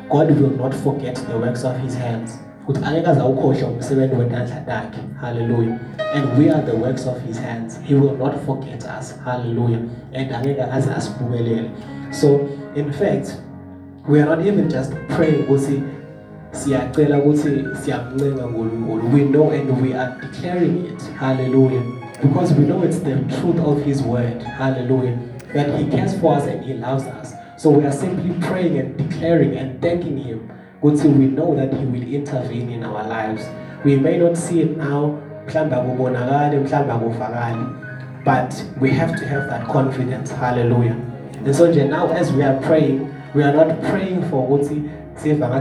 God will not forget the works of his hands. Hallelujah. And we are the works of his hands. He will not forget us. Hallelujah. And so, in fact, we are not even just praying, we know and we are declaring it. Hallelujah. Because we know it's the truth of his word. Hallelujah. That he cares for us and he loves us. So we are simply praying and declaring and thanking him until we know that he will intervene in our lives. We may not see it now, but we have to have that confidence. Hallelujah. And so now as we are praying, we are not praying for we are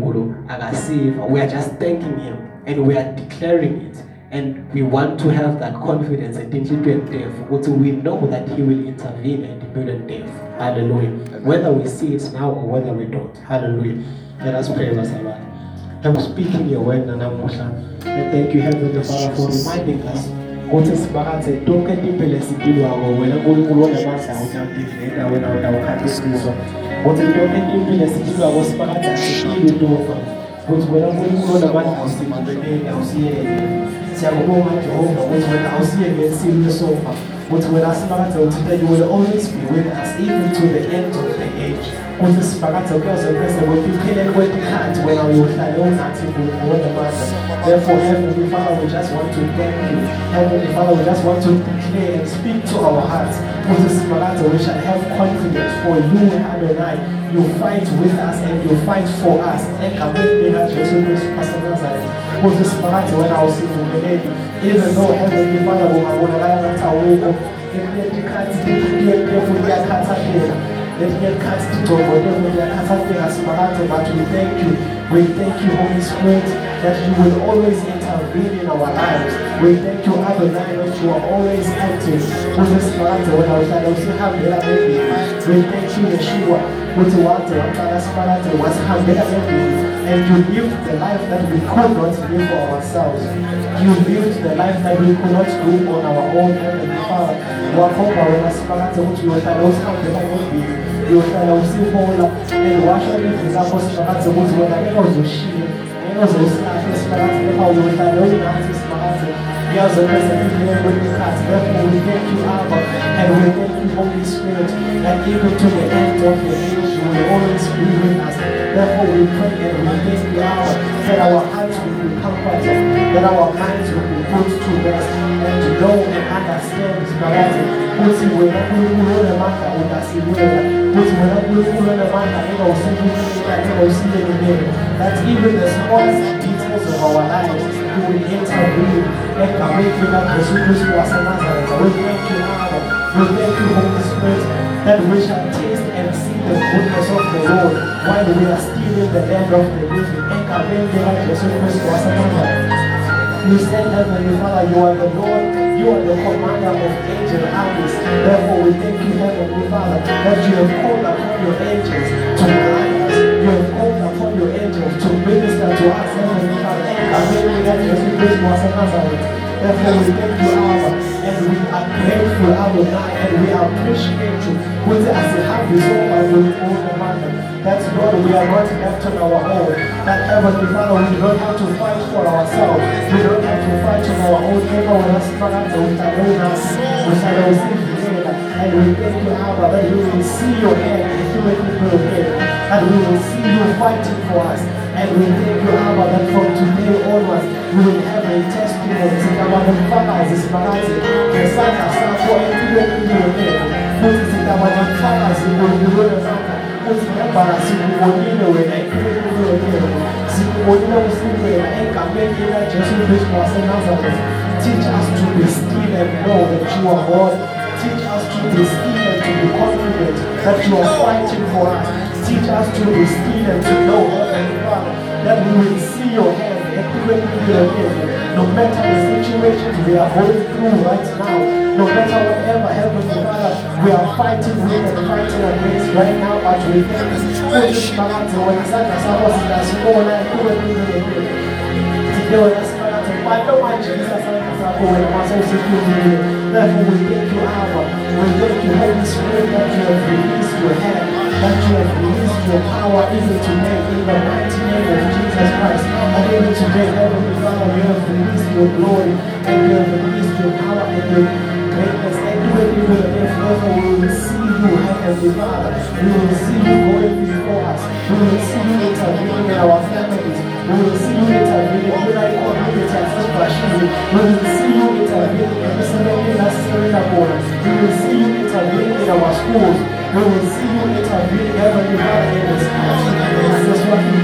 just thanking him and we are declaring it. And we want to have that confidence and until we know that he will intervene and build a death. Hallelujah. Whether we see it now or whether we don't. Hallelujah. Let us pray, Lord. I'm speaking your word, and thank you, Heavenly Father, for reminding us. What is Barate? Don't get the Pelesi when I'm going to go to the master, when I was what is your name? Pelesi was Barate, you do for. But when I'm going to go to the master, I'll see it. Jehovah, when I'll see again, see the sofa. But when I start today, you will always be with us, even to the end of the age. When the spirit of God is present, when you kill and when you can't, when I will try all that you will know the matter. Therefore, Heavenly Father, we just want to thank you. Heavenly Father, we just want to declare and speak to our hearts. With the spirit, we shall have confidence for you, Adonai. You fight with us and you fight for us. And come with me, that Jesus Pastor Nazareth. With the spirit, when I was in the lady, even though Heavenly Father will have one eye at our way, let me can't see you for your cancer. Let me cast it over them with their but we thank you. We thank you, Holy Spirit, that you will always intervene in our lives. We thank you, Adonai, that you are always active. With this matter, when I was like, I was happy. We thank you, Yeshua, with the water, was happy. And you lived the life that we could not live for ourselves. You lived the life that we could not do on our own. Heavenly Father, you shall see Paul and wash every example Spirit the ones when I know the sheep. I know those Spirit how you shall know that Spirit. Yes, the present here with the cat. Therefore, we thank you, Abba, and we thank you, Holy Spirit, that even to the end of the age, you will always be with us. Therefore, we pray and we thank you, Abba, that our hearts will be comforted, that our minds will be put to rest, and to know and understand Spirit. That even the smallest details of our lives, you will intervene and make you that Jesus was a Nazareth. We thank you, Abba. We thank you, Holy Spirit, that we shall taste and see the goodness of the Lord while we are still in the land of the living. And Jesus was a Nazareth. You said, Heavenly Father, you are the Lord, you are the commander of angel armies. Therefore, we thank you, Heavenly Father, that you have called upon your angels to guide us. You have called upon your angels to minister to us, Heavenly Father. Therefore, we thank you, Abba, and we are grateful, Adonai, and we appreciate you. With us, you have resolved with all the matter. That's Lord, we are not left on our own. That Heavenly Father, we don't have to fight for ourselves. We don't have to fight on our own. Even when us we shall receive together. And we thank you, Abba, that we will see your hand and do it with your head. And we will see you fighting for us. And we thank you, Abba, that from today onwards, we will have a testimony. About the fathers, the sons are for and do it with your head. What is it about the fathers who will do it? Para simuonile wena simuonile usiwela egameni la Jesu Kristu waseNazareth. Teach us to be still and know that you are God. Teach us to be still and to be confident that you are fighting for us. Teach us to be still and to know, Heavenly Father, that we will see your hand and no matter the situations we are going through right now, no matter whatever, Heavenly Father, we are fighting with and fighting against right now, but we thank you. Therefore, we thank you, Abba. We thank you, Holy Spirit, that you have released your hand. that you have released your power even today in the mighty name of Jesus Christ. And even today, Heavenly Father, you have released your glory and you have released your power and your greatness. And even if ever we will see you, Heavenly Father, we will see you going before us. We will see you intervening in our families. We will see you intervening in our community as we will see you intervening in the surrounding us. We will see you intervening in our schools. We will see you intervening Heavenly Father in this country. And that's what we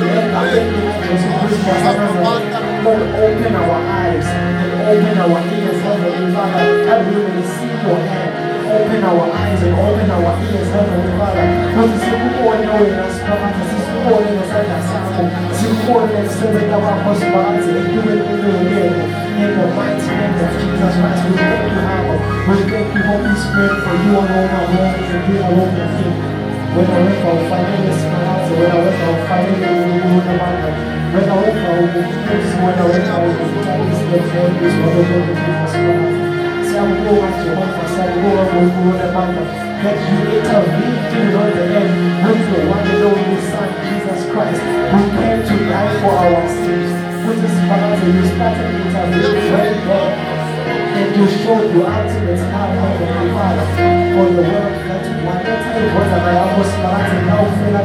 Lord, open our eyes and open our ears, Heavenly Father, that we will see your hand. Open our eyes and open our ears, Heavenly Father. What is the more knowing us, Papa? This is more than a sign of something. This is more than serving our possibility and doing it in the mighty name of Jesus Christ. We thank you, Abba. We thank you, Holy Spirit, for you alone are worthy and you alone are King. When I went for finance, when I went for finance, when I went for business, when I went for studies, the families, what are the people? Some go on Jehovah, some go on that you intervene on the end with your one and only Son, Jesus Christ, who came to die for our sins. With his Father, you started intervening right there, and you showed your ultimate love of the Father for the world that one time was a was now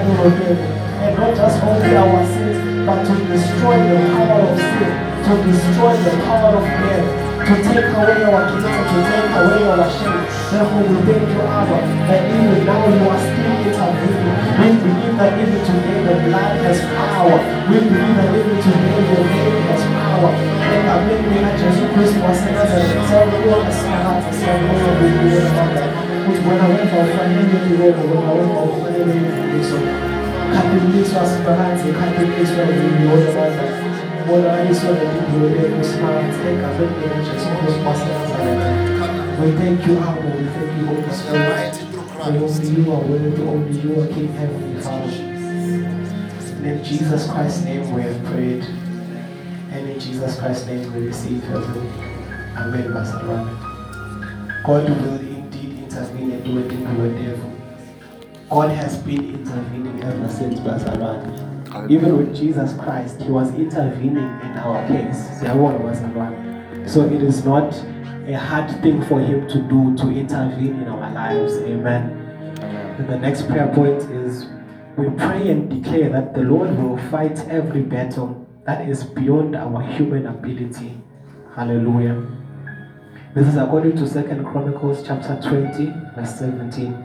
and not just only our sins, but to destroy the power of sin, to destroy the power of death, to take away our guilt, to take away our shame. Therefore, we thank you, Abba, that even now you are still intervening. We believe that even today the blood has power. We believe that even today your name has power. And I believe that Jesus Christ was sent as a Savior, as a Savior, when I went for family, when I went for family, so kapilizwa sibaranzi, kapilizwa uliona baba. Mola aliswa na Biblia yetu smart, ekafende na Jesus Christ. We thank you, Abba. We thank you, Holy Spirit. For only you are worthy, only you are King, Heavenly Father. In Jesus Christ's name we have prayed, and in Jesus Christ's name we receive heaven. Amen. God will indeed intervene and do a thing with the devil. God has been intervening ever since Basaran. Even with Jesus Christ, he was intervening in our case. So it is not a hard thing for him to do, to intervene in our lives. Amen. And the next prayer point is, we pray and declare that the Lord will fight every battle that is beyond our human ability. Hallelujah. This is according to 2 Chronicles chapter 20, verse 17.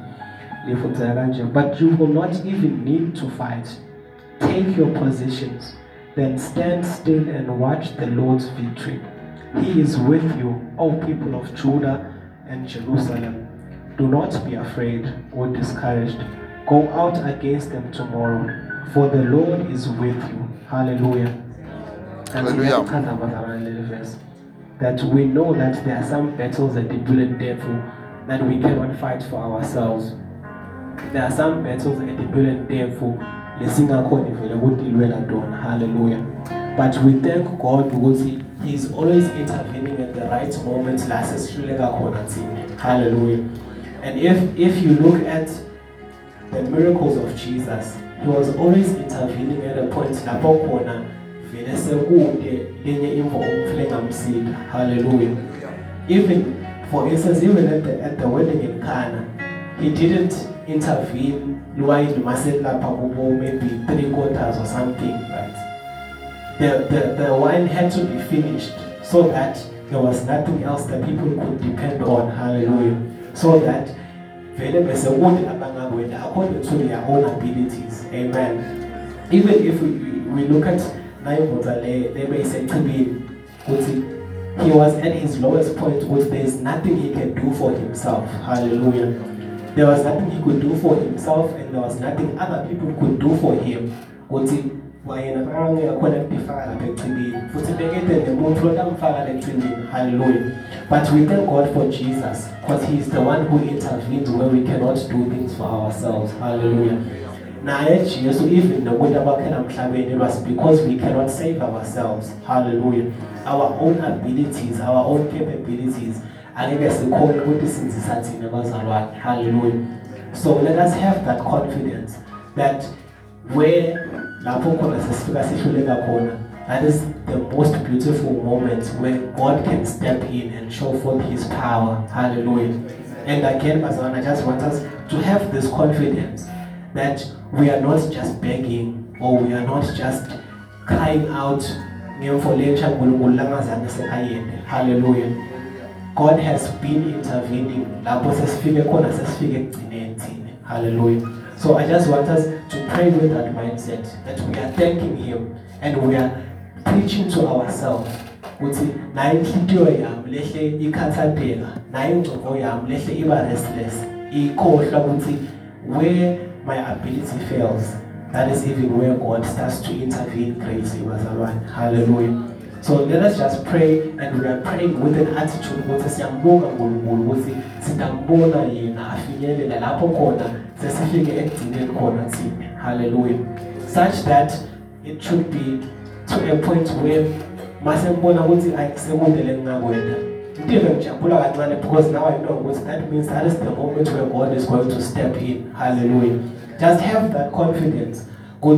But you will not even need to fight. Take your positions, then stand still and watch the Lord's victory. He is with you, O people of Judah and Jerusalem. Do not be afraid or discouraged. Go out against them tomorrow, for the Lord is with you. Hallelujah. Hallelujah. That we know that there are some battles that the devil that we cannot fight for ourselves. There are some battles that the devil hallelujah. But we thank God because He is always intervening at the right moment. Hallelujah. And if you look at the miracles of Jesus, He was always intervening at a point. Hallelujah. Even, for instance, even at the wedding in Cana, He didn't intervene maybe 3/4 or something, right? The wine had to be finished so that there was nothing else that people could depend on. Hallelujah. So that according to their own abilities. Amen. Even if we look at he was at his lowest point, which there's nothing he can do for himself. Hallelujah. There was nothing he could do for himself, and there was nothing other people could do for him. Hallelujah. But we thank God for Jesus, because He's the one who intervenes where we cannot do things for ourselves. Hallelujah. Now, so even the it was because we cannot save ourselves. Hallelujah. Our own abilities, our own capabilities. Hallelujah. So let us have that confidence that where lapho khona sesifika sihluleka khona, that is the most beautiful moment where God can step in and show forth His power. Hallelujah. And again, Pastor, I just want us to have this confidence that we are not just begging or we are not just crying out. Hallelujah. God has been intervening. Hallelujah. So I just want us to pray with that mindset that we are thanking Him and we are preaching to ourselves. Where my ability fails, that is even where God starts to intervene greatly. Hallelujah. So let us just pray, and we are praying with an attitude hallelujah, such that it should be to a point where because now I know that means that is the moment where God is going to step in. Hallelujah. Just have that confidence.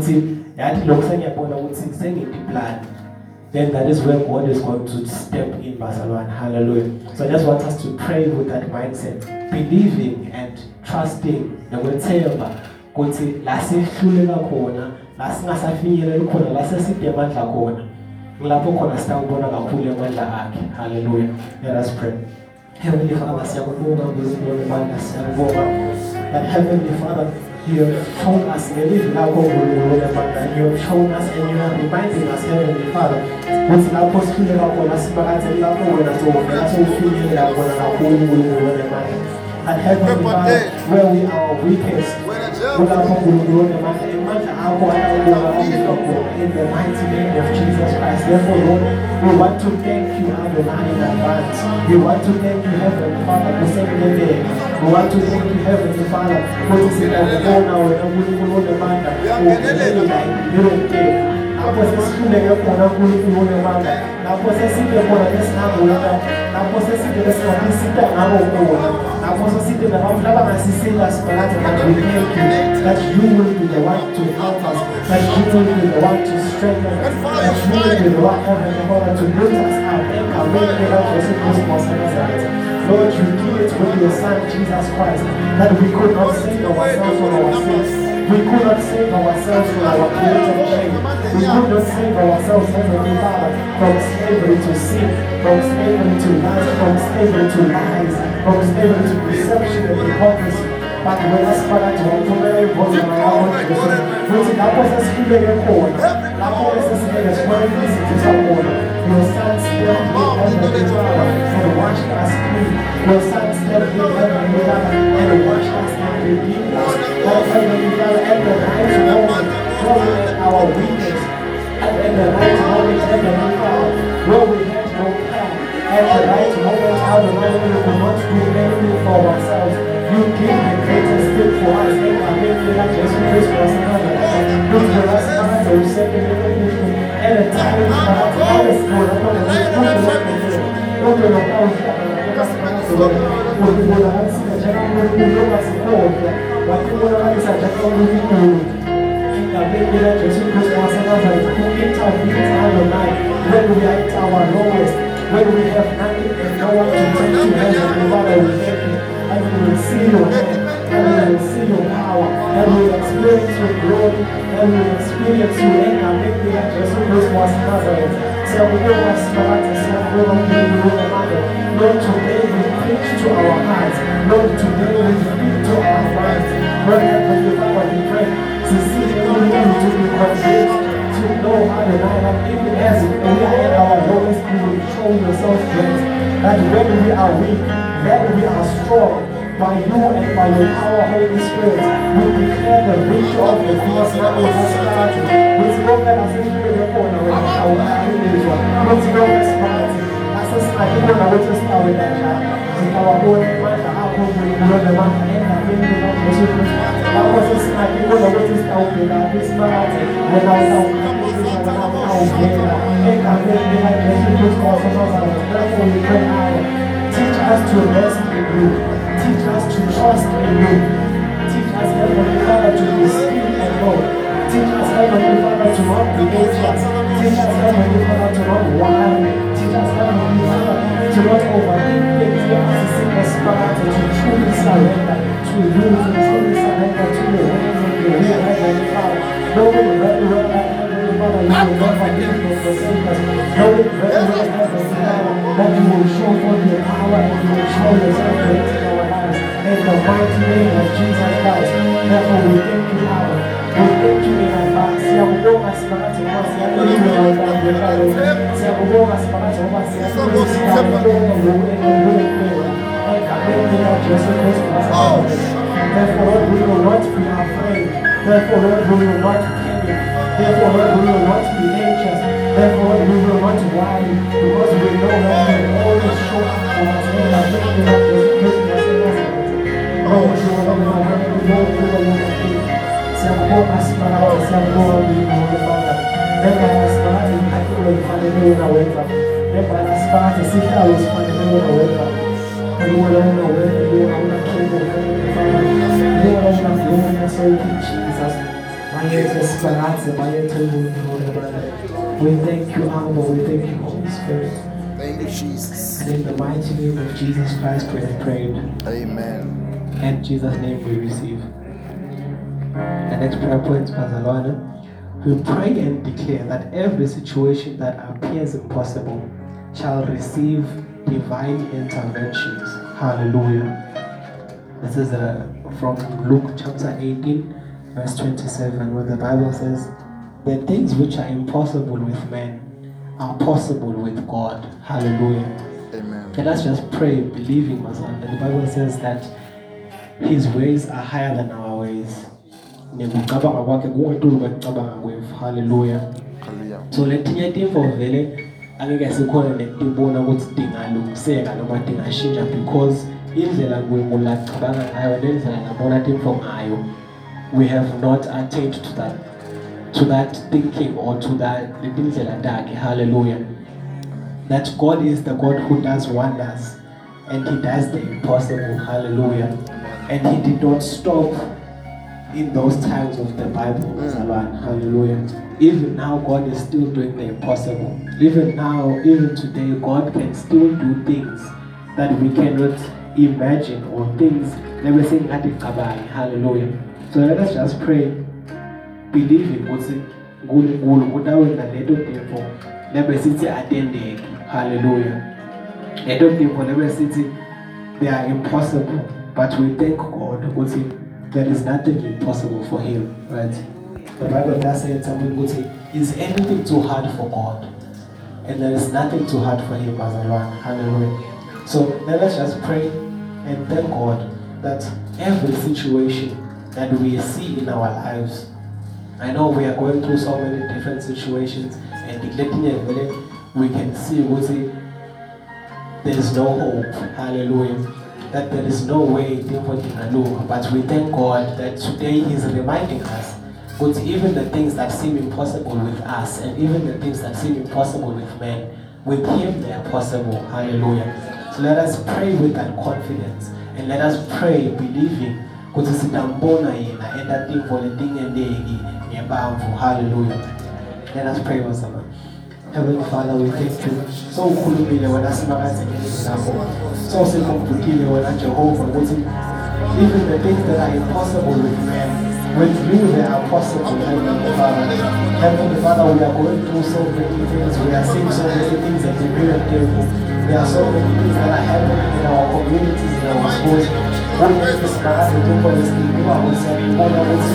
Then that is where God is going to step in. Hallelujah. So I just want us to pray with that mindset, believing and trusting the word hallelujah. Let us pray. Heavenly Father, that Heavenly Father, you have shown us and you have shown us and you have reminded us, Heavenly Father, and Heavenly Father, where we are weakest, in the mighty name of Jesus Christ. Therefore, Lord, we want to thank you, Adonai, in advance. We want to thank you, Heavenly Father, for saving the day. We want to thank you, Heavenly Father, for this is our phone now and we will the man that that you will be the one to help us, that you will be the one to strengthen us, that you will be the one to build us up. Lord, you did it with your Son, Jesus Christ, that we could not save ourselves from our sins. We could not save ourselves from our created shame. We could not save ourselves, Heavenly Father, from slavery to sin, from slavery to lust, from slavery to lies, from slavery to deception and hypocrisy. But when I spoke to him, I was in my own person. Which I was a student in court. I was a student as well as to someone. Your son stepped in Heavenly Father and washed us clean. Your son stepped in Heavenly Father and washed us and redeemed us. That Heavenly Father, at the right moment, where we had our weakness, at the right moment, Heavenly Father, where we had no plan, at the right moment, how the Lord we could not do anything for ourselves. You give the greatest gift for us. And I make the life Jesus Christ another. Look for us, Father, who said the little and a time for us, for the Lord, and we come to work with you. Don't do the house, let us come to work. For the Lord, I see the general who look us forward. What you want to say, I don't really know. And I make the life Jesus Christ another. Who intervenes out of night when we are at our lowest, when we have nothing and no one to take to heaven. Father, we thank you. And we will see your hand, and we will see your power, and we will experience your glory, and we will experience you in our victory that Jesus was Nazareth. So we will aspire to serve the Lord. Lord, today we preach to our hearts. Lord, today we speak to our minds. Lord, Heavenly Father, we pray to see everyone to be convinced, to know how to lie, that even as we are in our lowest, you will show yourself great. That when we are weak, that we are strong by you and by your power, Holy Spirit. We declare the victory of the cross now with us started. With no man as if we were born away, our families were. With no response. As us, I think when I was just now with that child, with our own mind, our home, we know the man, and I think we know the children. I was just, I think when I was just now with that, this man, when I was out, teach us to rest in you. Teach us to trust in you. us, Heavenly Father, to be still and know. Teach us, Heavenly Father, to not be anxious. Teach us, Heavenly Father, to not worry. Teach us, Heavenly Father, to not overthink things. Give us a simple spirit to truly surrender to you, to truly surrender to your ways and your will, Heavenly Father. Knowing very well that, Heavenly Father, you will never leave nor forsake us. Knowing very well, Heavenly Father, that you will show forth your power and you will show yourself great in our lives. In the mighty name of Jesus Christ. Therefore, we thank you, Father. We thank you in advance. Siyakubonga siphakathi ngoba siyakulinda wena Nkulunkulu. Siyakubonga siphakathi ngoba siyakulinda ngokukhulu egameni likaJesu Kristu waseNazaretha. Therefore, Lord, we will not be afraid. Therefore, Lord, we will not panic. Therefore, Lord, we will not be anxious. Therefore, Lord, we will not worry because we know that you will always show up for us in the name of Jesus Christ waseNazaretha. Oh, you will not be siyakubonga siphakathi, siyakubonga Nkulunkulu Father. Lembala siphakathi imphefumulo efaneleyo nawenza. Lembala siphakathi isihlalo esifaneleyo nawenza. Lord, I know where you are, not able to find. Lord, I know glory, so you can Jesus. My ears are siphakathi, my ears are Lord. We thank you, Abba, we thank you, Holy Spirit. Thank you, Jesus. And in the mighty name of Jesus Christ, we have prayed. Amen. In Jesus' name we receive. The next prayer point, Pastor Luana. We pray and declare that every situation that appears impossible shall receive divine interventions. Hallelujah. This is from Luke chapter 18, verse 27, where the Bible says, the things which are impossible with men are possible with God. Hallelujah. Amen. Let us just pray, believing, that the Bible says that His ways are higher than our ways. Hallelujah. So letinye timfo vele angeke sikhona nekubona ukuthi dingalungiseka noma dingashintsha because indlela ngula cabanga ngayo nendlela nabona timfo ngayo, we have not attained to that thinking or to that indlela takhe. Hallelujah. That God is the God who does wonders and He does the impossible. Hallelujah. And He did not stop in those times of the Bible. Hallelujah. Even now, God is still doing the impossible. Even now, even today, God can still do things that we cannot imagine, or things that we're saying at the Kabbalah. Hallelujah. So let us just pray, believing what's it. Hallelujah. I don't think whatever city they are impossible, but we thank God because there is nothing impossible for Him, right? The Bible does say something, is anything too hard for God? And there is nothing too hard for Him as a Lord. Hallelujah. So let us just pray and thank God that every situation that we see in our lives, I know we are going through so many different situations, and we can see there is no hope. Hallelujah. That there is no way but we thank God that today He is reminding us that even the things that seem impossible with us, and even the things that seem impossible with men, with Him they are possible. Hallelujah. So let us pray with that confidence, and let us pray believing because and that thing for the thing and hallelujah. Let us pray once more. Heavenly Father, we thank you. So ukhulumile wena simakazekeli zakho. So sikhumbuthile wena Jehovah ukuthi even the things that are impossible with men, with you they are possible. Heavenly Father. Heavenly Father, we are going through so many things. We are seeing so many things that we are careful. There are so many things that are happening in our communities, in our schools. What is this matter? People is thinking about saying, what is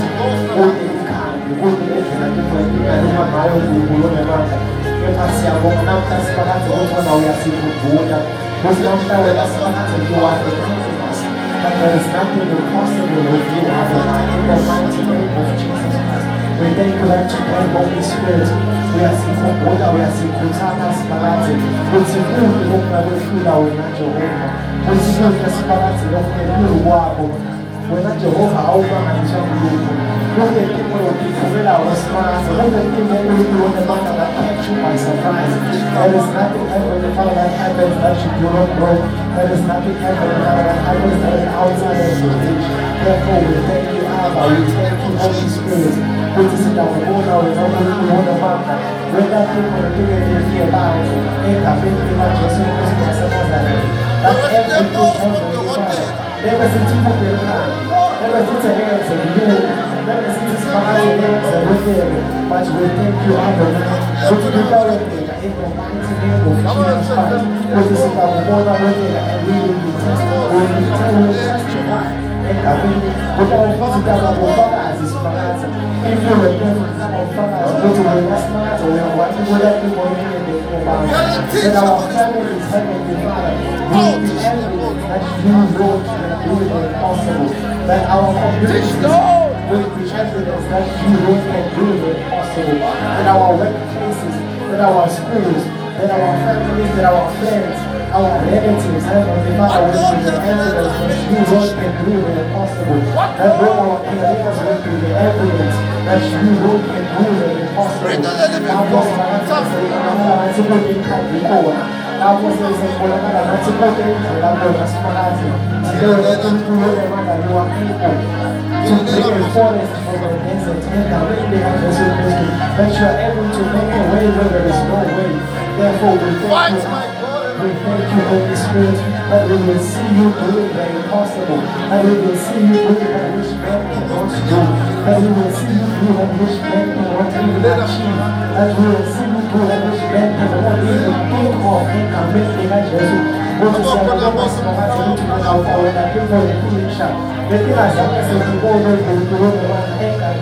but there is nothing impossible with you, Adonai, in the mighty name of Jesus Christ. We thank you that today, Holy Spirit, we are seeking water, we are seeking Takas Parati, we are seeking the Lord, we feel our Jehovah. We are seeking the Parati, we feel Wabo. We are Jehovah, over and Jehovah. Look at people who feel our smart, look at people who do the matter that catch you by surprise. There is nothing that happens that you do not know. There is nothing that happens that is outside of your reach. Therefore, we thank you, Father, we thank you, Holy Spirit. Kuti sitakubona wena uNkulunkulu Baba. Whether people do fear about egabeni likaJesu Kristu waseNazaretha. That everything Father. Never since you put your hand. Never since I heard some new. Never since it's behind names and within. But we thank you, Adonai. Kuti developing in the mighty name of Jesus Christ. Kuti sitakubona wena and we will be testify. Without physical fathers is fathers. If you were of fathers, go to the last night or what you would have been about. That our family is heavenly Father. We will be evidence that you wrote and do it impossible. That our communities will be evidence that you wrote and do it impossible. That our workplaces, that our schools, that our families, that our friends, our relatives, Heavenly Father, will be the evidence that you wrote and do it impossible. That when our careers will be the evidence that you wrote and do it impossible. To bring a forest from the desert and that you are able to make a way where there is no way. Therefore, we thank you. We thank you, Holy Spirit, that we will see you doing the impossible, that we will see you doing that which men cannot do, that we will see you do that which men cannot even achieve, that we will see you do that which men cannot even think of in the mighty name of Jesus. What is your purpose for us to do now for the people in the future? The thing is that we will go over to the world and take our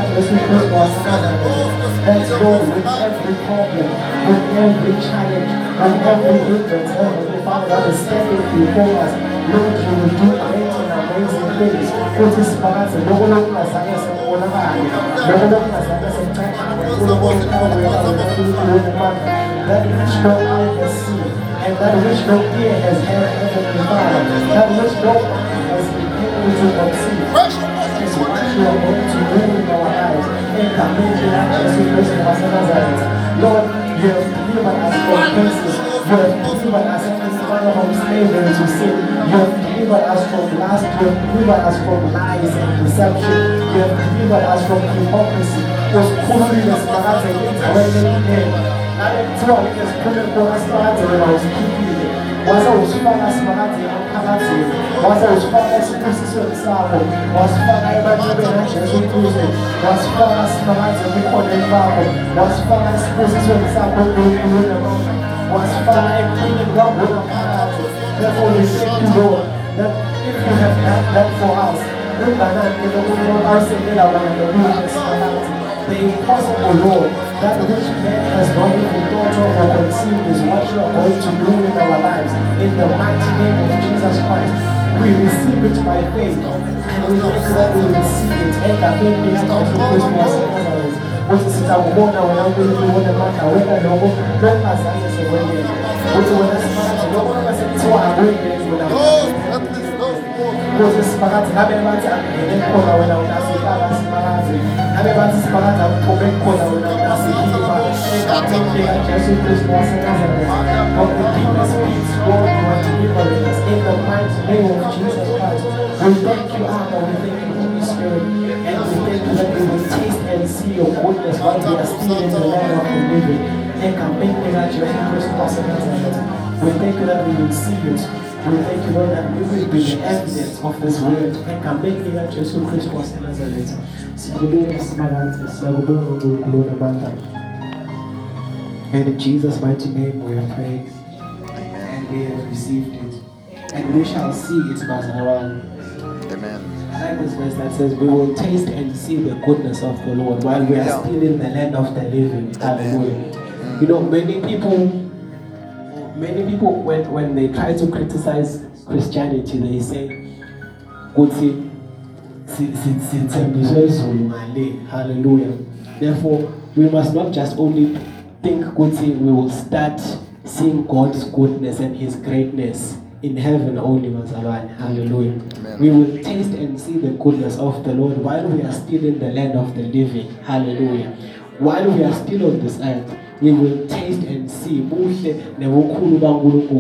let's go with every problem, with every challenge, and every hindrance, Heavenly Father, that is standing before us. Lord, you will do great and amazing things. Put this balance and no one else has a whole lot. No one else has a time. That which no eye has seen, and that which no ear has heard, Heavenly Father, that which no eye has been able to conceive. Is what you are going to do in our lives. In the mighty name of Jesus Christ of Nazareth. Lord, you have delivered us from curses. You have delivered us from slavery to sin. You have delivered us from lust. You have delivered us from lies and deception. You have delivered us from hypocrisy. Was holiness, perhaps a little name. I am trying to put it for us when I was keeping it. Was I was far as Mahati and Kamati. Was I was far as Position Sabo. Was far as Jesus Christ. Was far as Mahati and Nicolet Babo. Was far as Position Sabo. Was far as King Rob with a Kamati. Therefore, we thank you, Lord, that if you have done that for us, look at that in the world, I say that I want to do this Kamati. The impossible, Lord, that which man has not even thought of or conceived is what you are going to do in our lives. In the mighty name of Jesus Christ, we receive it by faith, and we know that we receive it. And the baby of Christmas, what is it? I will go now when I'm going to do what the matter. When I know, don't pass that as a way. What do I say? No one has said, so I'm going to do that. Moses Sparati, Habemati, and Kola when I was asking Sparati. Habemati Sparati, and Kobe Kola when I was asking Jesus Christ, of the deepest peace, God, you are delivering us in the mighty name of Jesus Christ. We thank you, Abba, we thank you, Holy Spirit, and we thank you that we will taste and see your goodness while we are still in the land of the living. And can make me that you are Christ. We thank you that we will see it. We thank you, Lord, that we will be the evidence of this word. And can make me that Jesus Christ was in Nazareth. And in Jesus' mighty name we have prayed. And we have received it. And we shall see it, Pastor Aaron. Amen. I like this verse that says, we will taste and see the goodness of the Lord while we are still in the land of the living. Hallelujah. You know, many people when they try to criticize Christianity, they say, hallelujah. Therefore, we must not just only think we will start seeing God's goodness and His greatness in heaven only, Mazalwane. Hallelujah. Amen. We will taste and see the goodness of the Lord while we are still in the land of the living. Hallelujah. While we are still on this earth, we will taste and see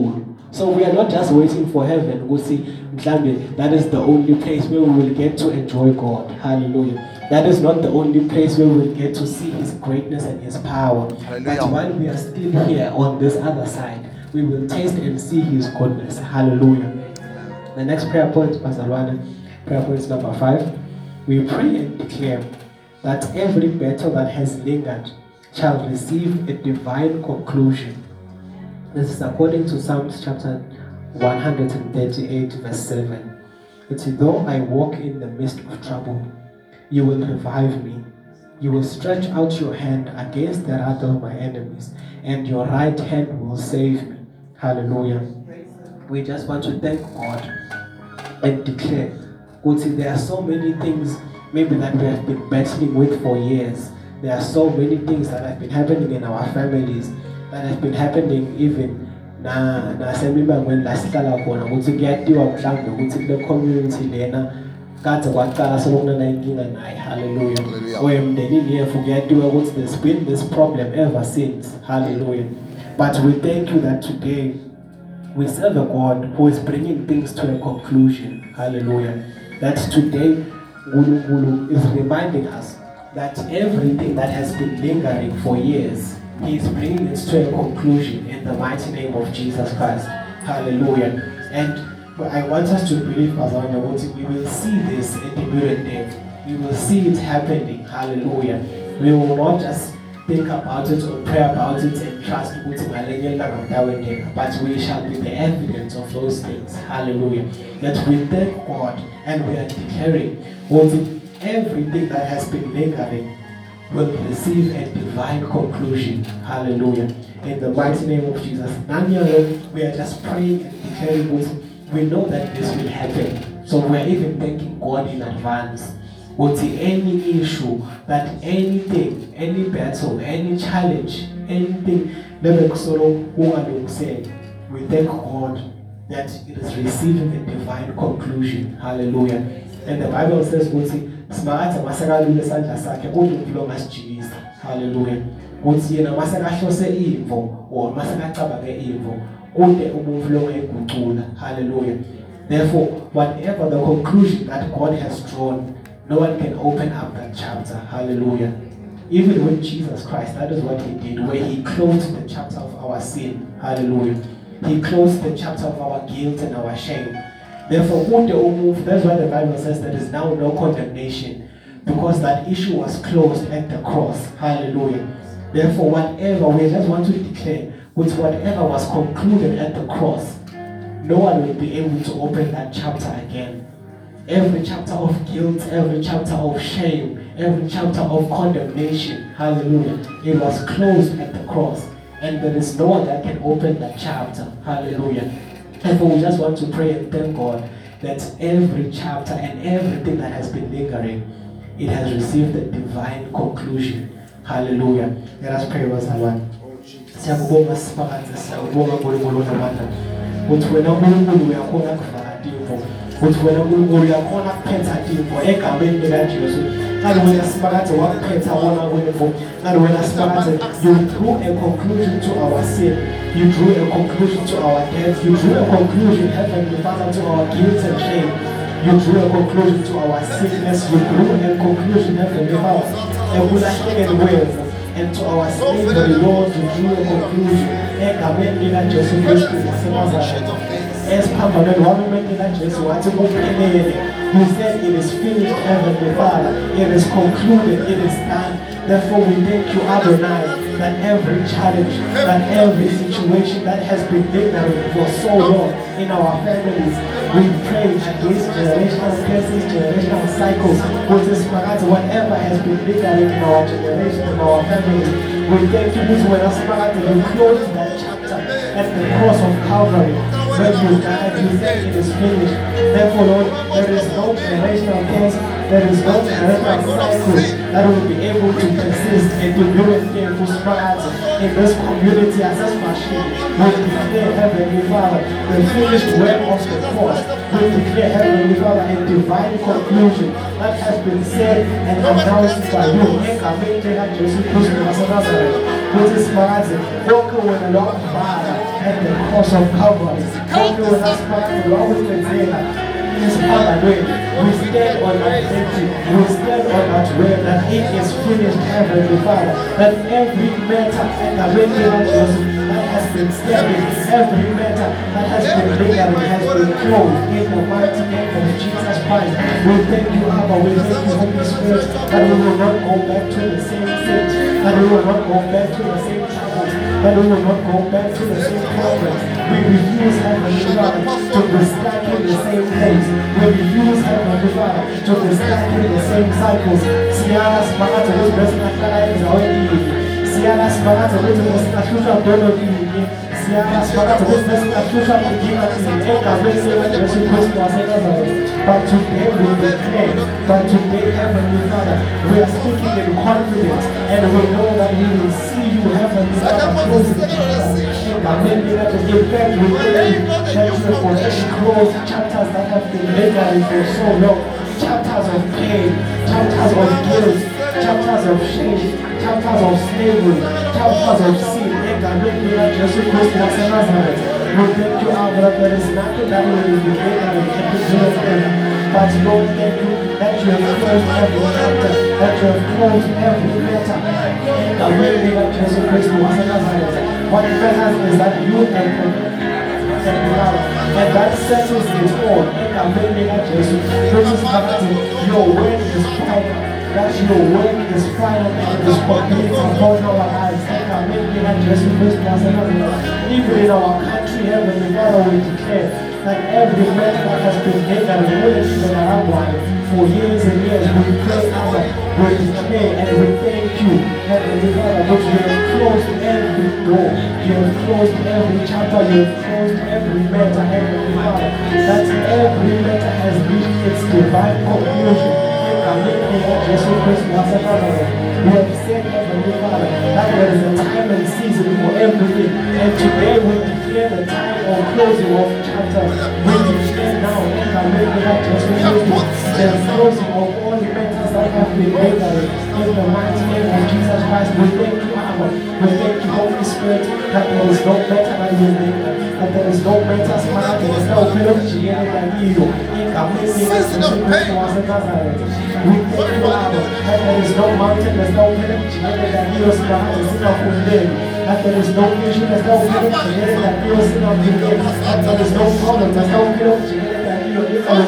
So we are not just waiting for heaven. We'll see, mhlambe, that is the only place where we will get to enjoy God. Hallelujah. That is not the only place where we will get to see His greatness and His power. Hallelujah. But while we are still here on this other side, we will taste and see His goodness. Hallelujah. The next prayer point, Pastor Rwanda, prayer point number 5. We pray and declare that every battle that has lingered shall receive a divine conclusion. This is according to Psalms chapter 138 verse 7. It's though I walk in the midst of trouble, you will revive me. You will stretch out your hand against the wrath of my enemies, and your right hand will save me. Hallelujah. We just want to thank God and declare, there are so many things maybe that we have been battling with for years. There are so many things that have been happening in our families, that have been happening even when lasihlala khona ukuthi kuyatiwa mhlawumbe ukuthi kule community lena kade kwaqala sekunenkinga naye. Hallelujah. Emndenini yethu kuyatiwa ukuthi there's been this problem ever since. Hallelujah. But we thank you that today we serve a God who is bringing things to a conclusion. Hallelujah. That today Gulu is reminding us that everything that has been lingering for years, He is bringing it to a conclusion in the mighty name of Jesus Christ. Hallelujah. And I want us to believe, Pastor, we will see this in the mirror day. We will see it happening. Hallelujah. We will not just think about it or pray about it and trust, but we shall be the evidence of those things. Hallelujah. That we thank God and we are declaring everything that has been lingering will receive a divine conclusion. Hallelujah. In the mighty name of Jesus. We are just praying and declaring, we know that this will happen. So we are even thanking God in advance. Any issue, that anything, any battle, any challenge, anything, we thank God that it is receiving a divine conclusion. Hallelujah. And the Bible says, hallelujah. Hallelujah. Therefore, whatever the conclusion that God has drawn, no one can open up that chapter. Hallelujah. Even with Jesus Christ, that is what He did, where He closed the chapter of our sin. Hallelujah. He closed the chapter of our guilt and our shame. Therefore, that's why the Bible says there is now no condemnation, because that issue was closed at the cross. Hallelujah. Therefore, whatever, we just want to declare, with whatever was concluded at the cross, no one will be able to open that chapter again. Every chapter of guilt, every chapter of shame, every chapter of condemnation, hallelujah, it was closed at the cross. And there is no one that can open that chapter. Hallelujah. And we just want to pray and thank God that every chapter and everything that has been lingering, it has received a divine conclusion. Hallelujah. Let us pray once again. Siyakubonga sipakathi, siyakubonga Nkulunkulu namandla. Uthi wena Nkulunkulu uyakhona kuvala timvo. Uthi wena Nkulunkulu uyakhona kuphetha timvo egameni likaJesu. Ngani wena sipakathi wakuphetha wona kwemvo. Ngani wena sipakathi, you drew a conclusion to our sin. You drew a conclusion to our death. You drew a conclusion, Heavenly Father, to our guilt and shame. You drew a conclusion to our sickness. You drew a conclusion, Heavenly Father, and to our slavery, Lord, you drew a conclusion. As Papa, you said it is finished, Heavenly Father. It is concluded, it is done. Therefore, we thank you, Adonai, that every challenge, that every situation that has been lingering for so long in our families, we pray against generational curses, generational cycles, whatever has been lingering in our generation, in our families. We thank you, you closed that chapter at the cross of Calvary. When you died, you said it is finished. Therefore, Lord, there is no generational curse, there is no generational cycle that will be able to persist and to do it here to spread in this community as this machine. We declare, Heavenly Father, the finished work of the cross. We declare, Heavenly Father, a divine conclusion that has been said and announced by you. Jesus Christ, which is Father, walk with the Lord Father. at the cross of Calvary. Only when us we always say that is Father way. We stand on that victory. We stand on that word that it is finished, Heavenly Father. That every matter and the regulations that has been standing, every matter that has been lingering has been closed in the mighty name of Jesus Christ. We thank you, Abba. We thank you, Holy Spirit, that we will not go back to the same sins, that we will not go back to the same troubles, that we will not go back to the same problems. We refuse, Heavenly Father, to be stuck in the same place. We refuse, Heavenly Father, to be stuck in the same cycles. Siyala simakatha ukuthi besingahlala endaweni yinye. Siyala simakatha ukuthi besingahlushwa dolobhi yinye. Siyala simakatha ukuthi besingahlushwa inkinga yinye. Egameni likaJesu Kristu waseNazaretha. But today we declare, but today, Heavenly Father, we are speaking in confidence, and we know that we will see you, Heavenly Father, close the chapter. In fact, we thank you for any closed chapters that have been lingering for so long. Chapters of pain, chapters of guilt, chapters of shame, chapters of slavery, chapters of sin. Jesus Christ was in Nazareth. We thank you, Abba, that there is nothing that will be lingering in the children. But Lord, thank you that you have closed every chapter, that you have closed every letter. In the way that Jesus Christ was in Nazareth. What matters is that you and that settles it all. In the way that Jesus Christ, your word is final. That your word is final and is complete upon our lives. In the way that Jesus Christ was in Nazareth. Even in our country, Heavenly Father, we declare that every matter that has been gathered around for years and years, we pray, Abba, we declare and we thank you, Heavenly Father, that you have closed every door, you have closed every chapter, you have closed every matter, Heavenly Father, that every matter has reached its divine conclusion. Jesus Christ, we have said, Heavenly Father, that there is a time and season for everything, and today we declare the time of closing of chapters. We declare now, the closing of all the matters that have been made in the mighty name of Jesus Christ. We thank you, Abba. We thank you, Holy Spirit, that there is no matter that we make, that there is no matter smart, there is no theology than you. We thank you, Abba, that there is no mountain, there is no theology than you. That there is no issue, there is no theology than you. That there is no problem, there is no theology than you.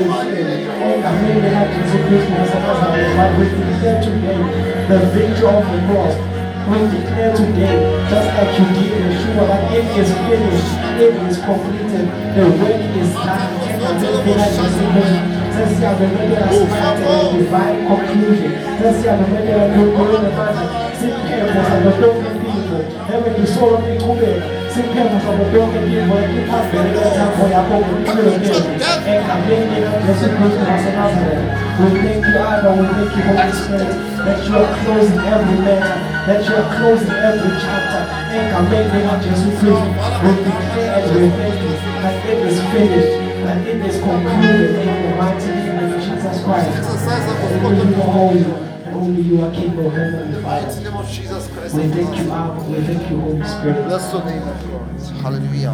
But we declare today the victory of the cross. We declare today, just like you did in Yeshua, that it is finished, it is completed, the work is done, and since you have made us find a divine conclusion, since you have made us look good the matter, sit careful of the broken people, every the soul of the woman, sit careful of the broken people, and keep us very time for your own children, and come in Jesus Christ of Nazareth. We thank you, Abba, we thank you, Holy Spirit, that you are closing every matter, that you are closing every chapter, and come in Jesus Christ. We declare and we thank you that it is finished, that it is concluded in the mighty name of Jesus Christ. Only you are holy, and only you are King of heaven and Father. We thank you, Abba, we thank you, Holy Spirit. Bless your name, Lord. Hallelujah.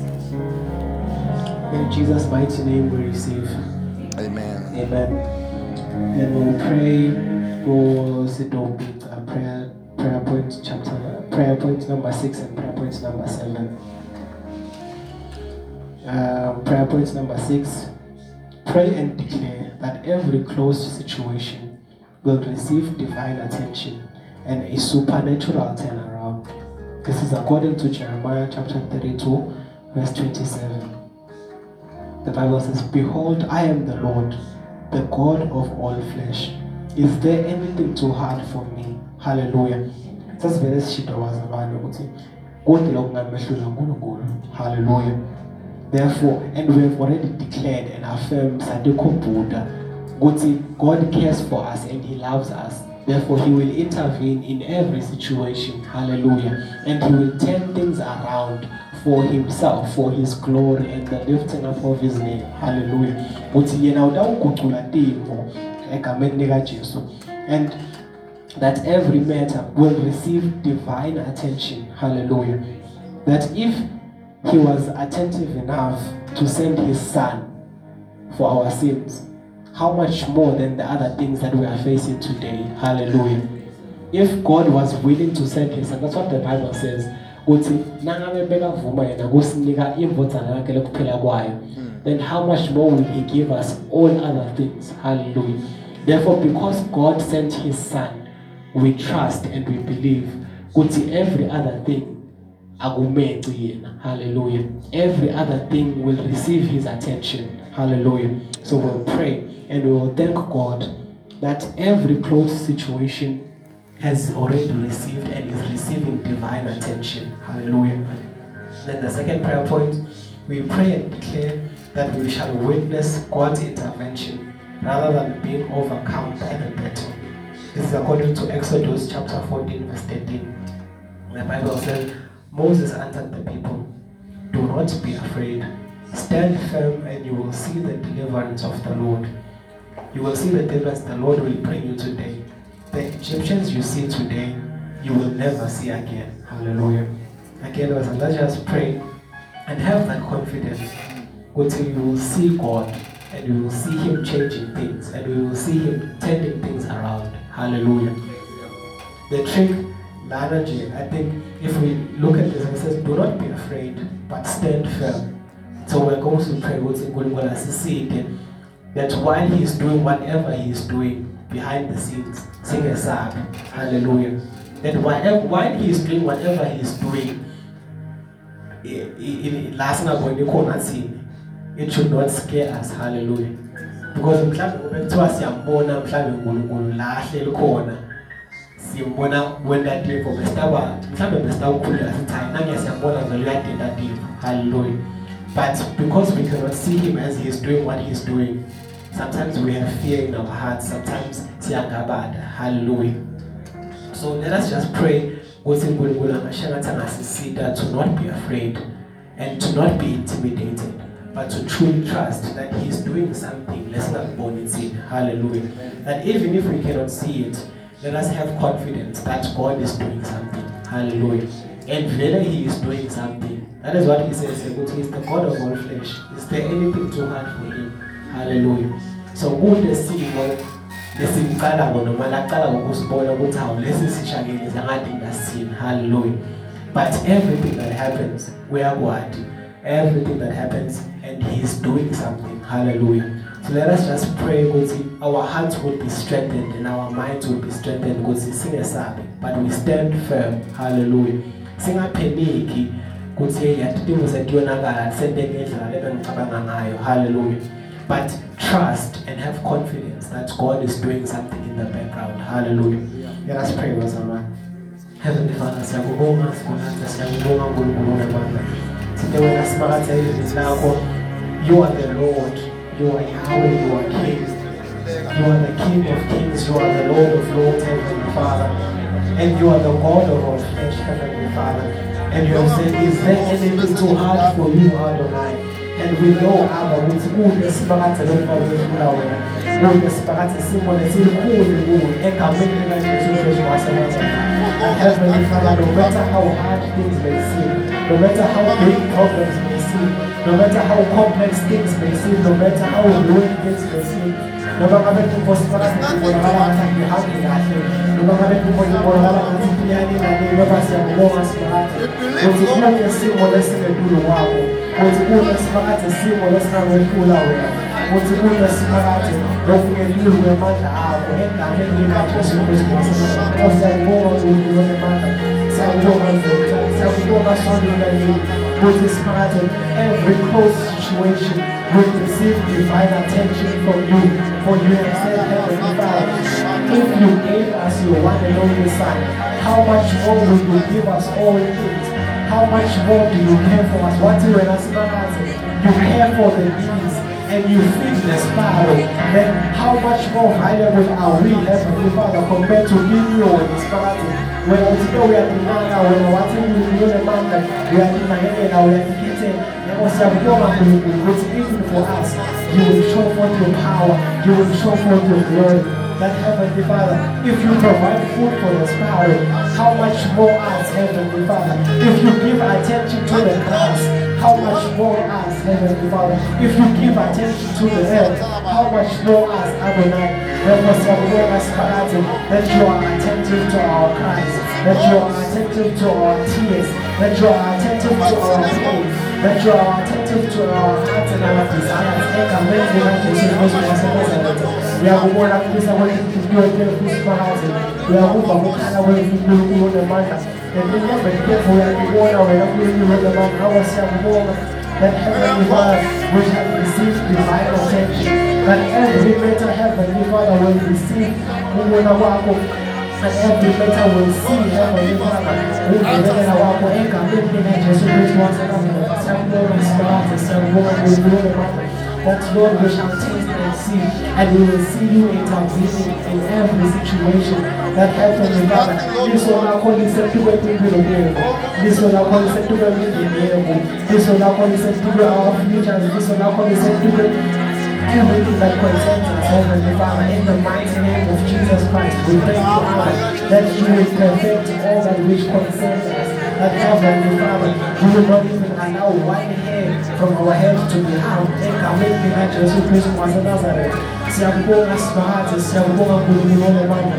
In Jesus' mighty name we receive. Amen. Amen. And we'll pray for Sidobit, prayer point number 6 and prayer point number 7. Prayer point number 6. Pray and declare that every closed situation will receive divine attention and a supernatural turnaround. This is according to Jeremiah chapter 32, verse 27. The Bible says, "Behold, I am the Lord, the God of all flesh. Is there anything too hard for me?" Hallelujah. Hallelujah. Therefore, and we have already declared and affirmed God cares for us and He loves us. Therefore, He will intervene in every situation. Hallelujah. And He will turn things around for Himself, for His glory and the lifting up of His name. Hallelujah. And that every matter will receive divine attention. Hallelujah. That if He was attentive enough to send his son for our sins. How much more than the other things that we are facing today? Hallelujah. If God was willing to send his son, that's what the Bible says. Then how much more will he give us all other things? Hallelujah. Therefore, because God sent his son, we trust and we believe every other thing, hallelujah, every other thing will receive his attention. Hallelujah. So we'll pray and we will thank God that every close situation has already received and is receiving divine attention. Hallelujah. Then the second prayer point, we pray and declare that we shall witness God's intervention rather than being overcome by the battle. This is according to Exodus chapter 14 verse 13. The Bible says, Moses answered the people, do not be afraid. Stand firm and you will see the deliverance of the Lord. You will see the deliverance the Lord will bring you today. The Egyptians you see today, you will never see again. Hallelujah. Again, let's just pray and have that confidence until you will see God and you will see him changing things and you will see him turning things around. Hallelujah. The trick, the analogy, I think if we look at this, it says, do not be afraid, but stand firm. So we're going to pray that while he is doing whatever he is doing behind the scenes, sing a psalm. Hallelujah. That while he is doing whatever he is doing, it should not scare us. Hallelujah. Because when that day for hallelujah. But because we cannot see him as he is doing what he is doing, sometimes we have fear in our hearts, sometimes hallelujah. So let us just pray to not be afraid and to not be intimidated, but to truly trust that he is doing something. Let's not born in sin. Hallelujah. That even if we cannot see it, let us have confidence that God is doing something. Hallelujah. And whether he is doing something, that is what he says. He is the God of all flesh. Is there anything too hard for him? Hallelujah. So who the see hallelujah. But everything that happens, we are God. Everything that happens, and he is doing something. Hallelujah. So let us just pray, our hearts will be strengthened and our minds will be strengthened. But we stand firm. Hallelujah. Sing a peniki. Hallelujah. But trust and have confidence that God is doing something in the background. Hallelujah. Let us pray with someone. Heavenly Father, you are the Lord, you are Yahweh, you are King. You are the King of Kings, you are the Lord of Lords, Heavenly Father. And you are the God of all flesh, Heavenly Father. And you have said, is there anything too hard for you, Adonai? And we know, Abba, with all the Spirit of the Lord, all the Spirit of Simon, and Heavenly Father, no matter how hard things may seem, no matter how big problems may seem, no matter how complex things may seem, no matter how low things may seem, no matter how every close situation will receive divine attention from you. For you have said, Heavenly Father, if you gave us your one and only Son, how much more will you give us all things? How much more do you care for us? What you care for the needs and you feed the sparrow, then how much more valuable are we, Heavenly Father, compared to being your sparrow? When we are in Manga, when we're watching you in the Manga, we are in Miami, now we are getting, even for us, you will show forth your power, you will show forth your glory. That Heavenly Father, if you provide food for the sparrow, how much more us, Heavenly Father. If you give attention to the grass, how much more us, Heavenly Father. If you give attention to the earth, how much more us, Adonai. Therefore, that you are attentive to our cries, that you are attentive to our tears, that you are attentive to our pain, that you are attentive to our hearts and our desires. We are going to this away to do a beautiful house. We are moving away from the man. And remember, therefore, we are going away from the man. Our self that Heavenly Father will have received divine attention. That every matter, Heavenly Father, will receive and every matter will see Heavenly Father. We will let our work and commitment and Jesus Christ once another. Some Lord is God, some Lord will do the matter. That Lord we shall taste and see, and we will see you intervening in every situation. That Heavenly Father, this will not call you to go to the miracle. This will not call you to go to the miracle. This will not call you to go our future. This will not call you to go everything that concerns us, Heavenly Father, in the mighty name of Jesus Christ. We thank you, Father, that you will perfect all that which concerns us. That Heavenly Father, you will not even allow one hair from our head to be harmed. Jesus Christ was a Nazareth. Siambonga smahati, siambonga kulumile mama.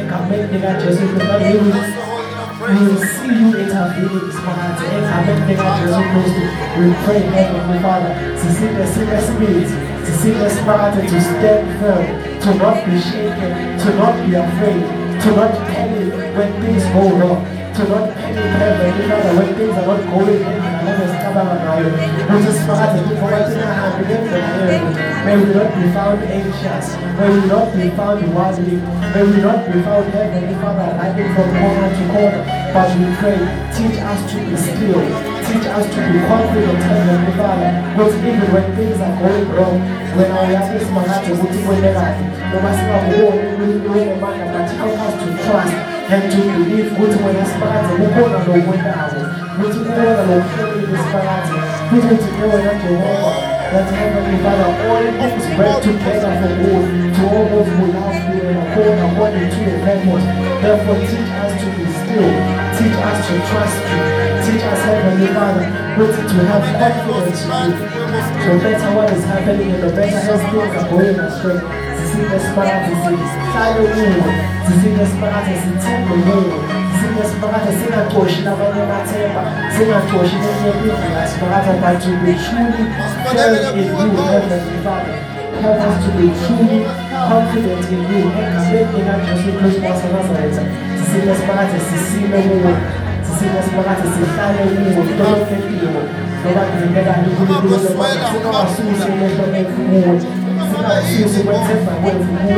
Jesus Christ, we will see you intervening smahati. Jesus Christ, we pray, Heavenly Father, to see the spirit, to see the smahati, to stand firm, to not be shaken, to not be afraid, to not panic when things go wrong. To not panic, Heavenly Father, when things are not going in and let us come out. We just start to put in our hand against the enemy. May we not be found anxious. May we not be found worldly. May we not be found, Heavenly Father, running from corner to corner. But we pray, teach us to be still. Teach us to be confident, Heavenly Father. Because even when things are going wrong, when our life is managed, we will never no matter what we do, but help us to trust and to believe good when us party, we go on the window. We to go on the fully this party. We to go on Jehovah. That Heavenly Father, all things work together for good to all those who love you and are according to your purpose. Therefore, teach us to be still. Teach us to trust you. Teach us, Heavenly Father, to have confidence in you. No matter what is happening and no matter how things are going astray. See the spirit is shadow moon. See the spirit is temple moon. See the spirit is in a torch. Now when you temper, see a torch in your business. The spirit but to be truly firm in you, Heavenly Father. Help us to be truly confident in you. And make in our Jesus Christ of Nazareth. See the spirit is see the moon. See the spirit is shadow moon. Don't get you. Nobody can get out of the moon. See our suicide moon. Sisi whatever way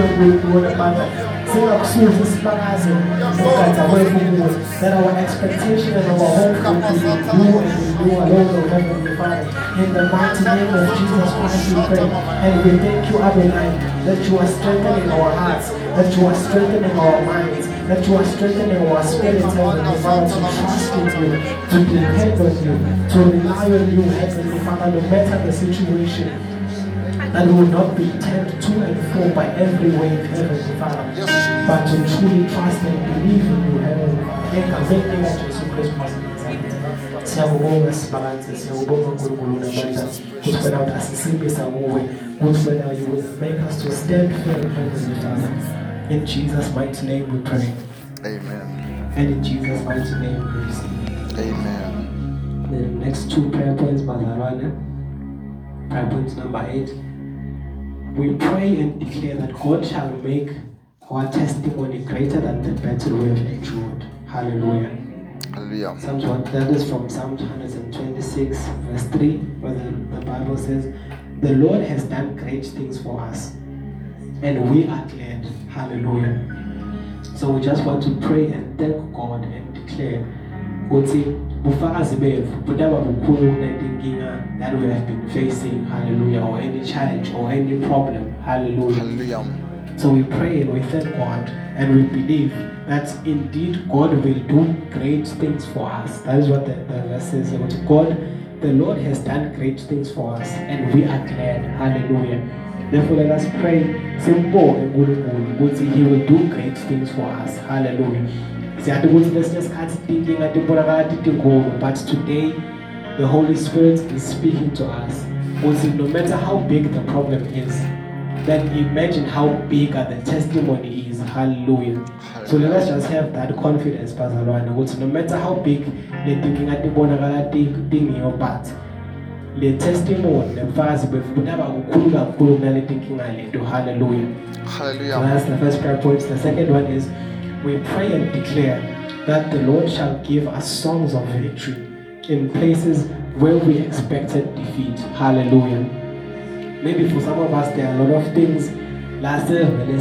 that our expectation and our hope will be you and you alone, Heavenly Father. In the mighty name of Jesus Christ we pray. And we thank you, Adonai, that you are strengthening our hearts, that you are strengthening our minds, that you are strengthening our spirits, Heavenly Father, to trust in you, to depend on you, to rely on you, Heavenly Father, no matter the situation. That we will not be tempted to and fro by every wave, Heavenly Father, but to truly trust and believe in you, Heavenly Father. Jesus Christ, siyabonga sibalanze, siyabonga uNkulunkulu namandla ukuthi wena utasisibisa kuwe, ukuthi wena you will make us to stand firm, Heavenly Father. In Jesus' mighty name we pray. Amen. And in Jesus' mighty name we receive. Amen. The next two prayer points, Bazarwana. Prayer point number 8. We pray and declare that God shall make our testimony greater than the battle we have endured. Hallelujah. Hallelujah. Psalms 1, that is from Psalm 126, verse 3, where the Bible says, the Lord has done great things for us, and we are glad. Hallelujah. So we just want to pray and thank God and declare, that we have been facing, hallelujah, or any challenge or any problem, hallelujah. Hallelujah. So we pray and we thank God and we believe that indeed God will do great things for us. That is what the verse says. God, the Lord has done great things for us and we are glad, hallelujah. Therefore let us pray, simple and good, He will do great things for us, hallelujah. But today, the Holy Spirit is speaking to us. No matter how big the problem is, then imagine how big the testimony is. Hallelujah. So let us just have that confidence, Pastor Luana. No matter how big the thing but the testimony, the fast, hallelujah. Hallelujah. So that's the first prayer point. The second one is we pray and declare that the Lord shall give us songs of victory in places where we expected defeat. Hallelujah. Maybe for some of us there are a lot of things last year when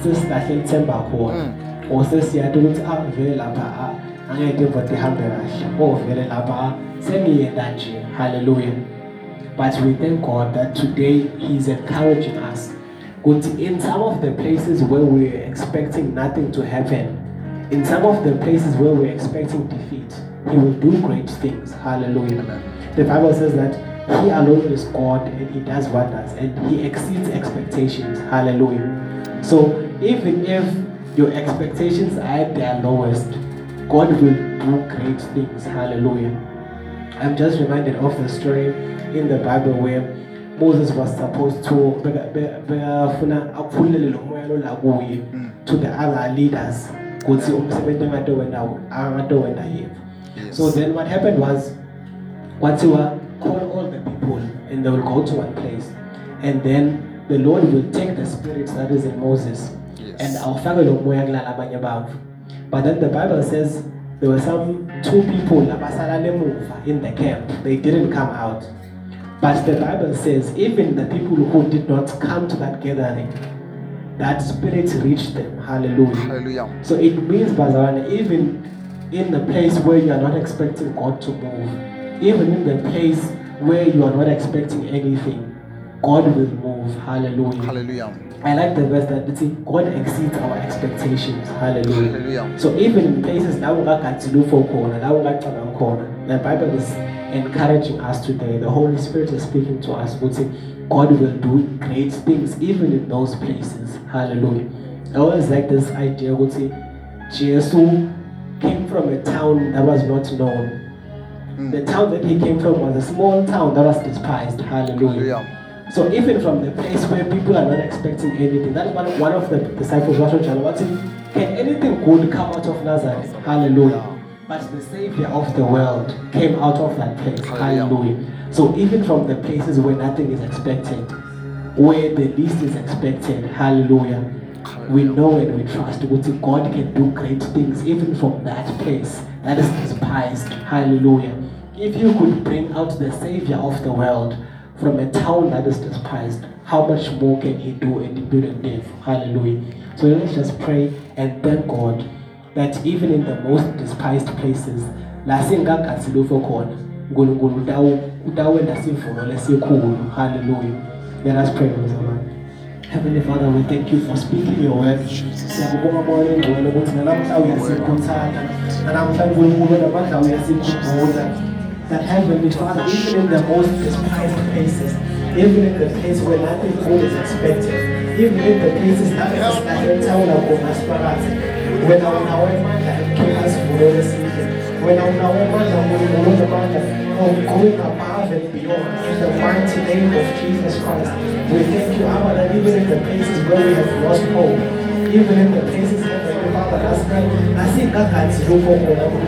or says you do it up very lapa and I did what they have or very lapa send me a danger. Hallelujah. But we thank God that today He is encouraging us. In some of the places where we're expecting nothing to happen, in some of the places where we're expecting defeat, He will do great things. Hallelujah. Amen. The Bible says that He alone is God and He does wonders and He exceeds expectations. Hallelujah. So even if your expectations are at their lowest, God will do great things. Hallelujah. I'm just reminded of the story in the Bible where Moses was supposed to the other leaders. So then what happened was, call all the people and they will go to one place. And then the Lord will take the spirit that is in Moses and but then the Bible says there were some 2 people in the camp. They didn't come out. But the Bible says even the people who did not come to that gathering, that spirit reached them. Hallelujah. Hallelujah. So it means, Bazarana, even in the place where you are not expecting God to move, even in the place where you are not expecting anything, God will move. Hallelujah. Hallelujah. I like the verse that it says God exceeds our expectations. Hallelujah. Hallelujah. So even in places that we can't do for corner, the Bible is encouraging us today. The Holy Spirit is speaking to us. God will do great things even in those places. Hallelujah. I always like this idea. Jesus came from a town that was not known. The town that he came from was a small town that was despised. Hallelujah. So even from the place where people are not expecting anything, that's one of the disciples was saying, can anything good come out of Nazareth? Hallelujah. But the Savior of the world came out of that place. Hallelujah. So even from the places where nothing is expected, where the least is expected, hallelujah, we know and we trust God can do great things even from that place that is despised. Hallelujah. If you could bring out the Savior of the world from a town that is despised, how much more can He do in the good and death? Hallelujah. So let's just pray and thank God that even in the most despised places, hallelujah. Let us pray, Heavenly Father, we thank you for speaking your word. That Heavenly Father, even in the most despised places, even in the place where nothing good is expected, even in the places that is like a town of Gomasparati, when our man came us for the season, when our man of going above and beyond, in the mighty name of Jesus Christ, we thank you, Abba, that even in the places where we have lost hope, even in the places that the Father has done, I see God has you will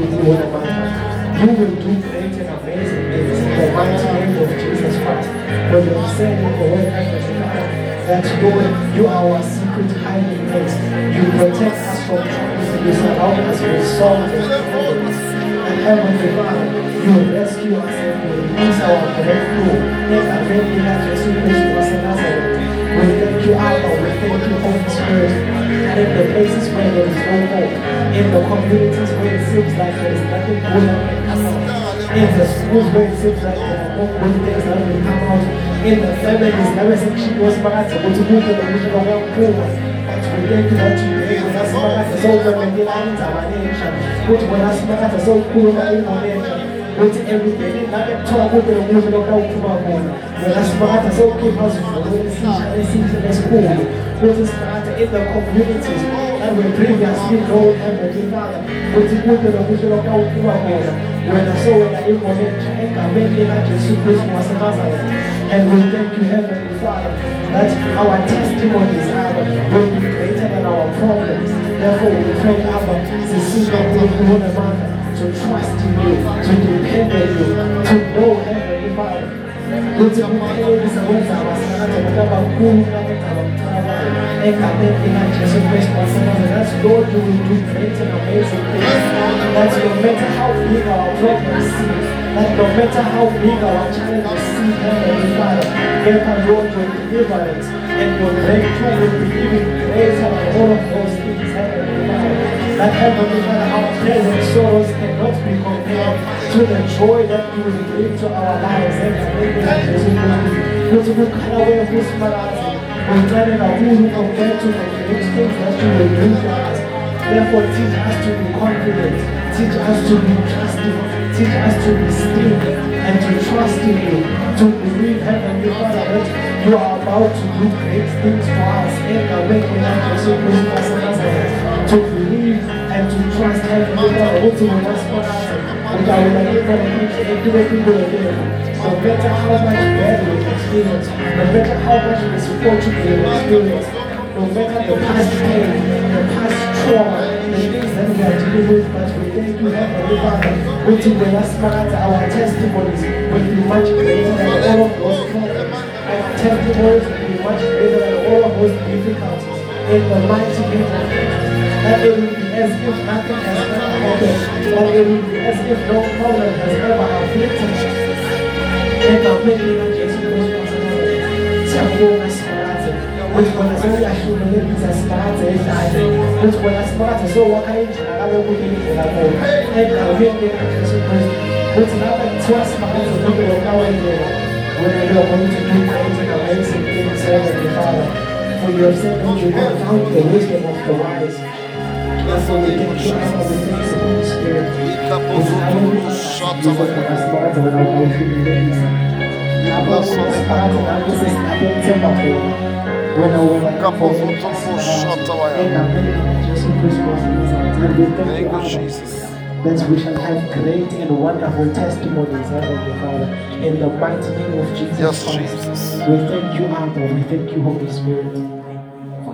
do great and amazing things in the mighty name of Jesus Christ. When you said in the word that Lord, you are our secret hiding place. You protect us from trouble. You surround us with songs and problems. And Heavenly Father, you rescue us and you release our breakthrough. Let our very life rescue us in Nazareth. We thank you, Abba. We thank you, Holy Spirit. And in the places where there is no hope, in the communities where it seems like there is nothing good that can come out, in the schools where it seems like there are no good things that will come out, in the families, never section was bad, so to move to the vision of one poor. But we thank you that you gave us so when we get out of our nation, put when us so cool in our nation. ukuthi everyday ngabe kuthiwa kube nomuzi lokho awuphuma khona wena simakade sewukhipha isivuno esihle nesikhulu ukuthi simakade in the communities that were previously known Heavenly Father ukuthi kube nomuzi lokho awuphuma khona wena sowena ingolentsha egameni likaJesu Kristu waseNazaretha. And we thank you, Heavenly Father, that our testimonies, Abba, will be greater than our problems. Therefore, we pray, Abba, to trust in you, to depend on you, to know, Heavenly Father. Ukuthi kuphele wenza abasikade ngokabakhulu kabetabamthakayo egameni likaJesu Kristu waseNazaretha. That's Lord, you will do great and amazing things. That no matter how big our problems seem, that no matter how big our challenges seem, Heavenly Father, therefore Lord, your deliverance and your breakthrough will be even greater than all of those things, Heavenly Father. That Heavenly Father, our present sorrows cannot be compared to the joy that you will bring to our lives. Ukuthi kukhala wekusimakazi uncane kakhulu compared to the great things that you will do for us. Therefore, teach us to be confident, teach us to be trusting, teach us to be still and to trust in you, to believe, Heavenly Father, that you are about to do great things for us. To believe and to trust, Heavenly Father, what you will ask for us. No matter how much bad we experience, no matter how much misfortune we experience, no matter the past pain, the past trauma, the things that we are dealing with, but we thank you, Heavenly Father, which will our testimonies will be much greater than all of those problems. Our testimonies will be much greater than all of those difficulties. In the mighty name of Jesus, that it will be as if nothing has ever happened, that it will be as if no problem has ever afflicted us. In the name of Jesus Christ, Siyabonga Simakade, ukuthi bona sewuyahlumelekisa Simakade ehlayo, ukuthi bona Simakade sowakha indlela kaloku indlela khona, egameni likaJesu Kristu, ukuthi lapha kuthiwa Simakade lokhu lokawenzela, wena you are going to do great and amazing things, Heavenly Father. For you have said that you have found the wisdom of the wise. Therefore, we thank you, Abba, we thank you, Holy Spirit. Thank you, Jesus. That we shall have great and wonderful testimonies, Heavenly Father, in the mighty name of Jesus Christ. Jesus. We thank you, Abba. We thank you, Holy Spirit.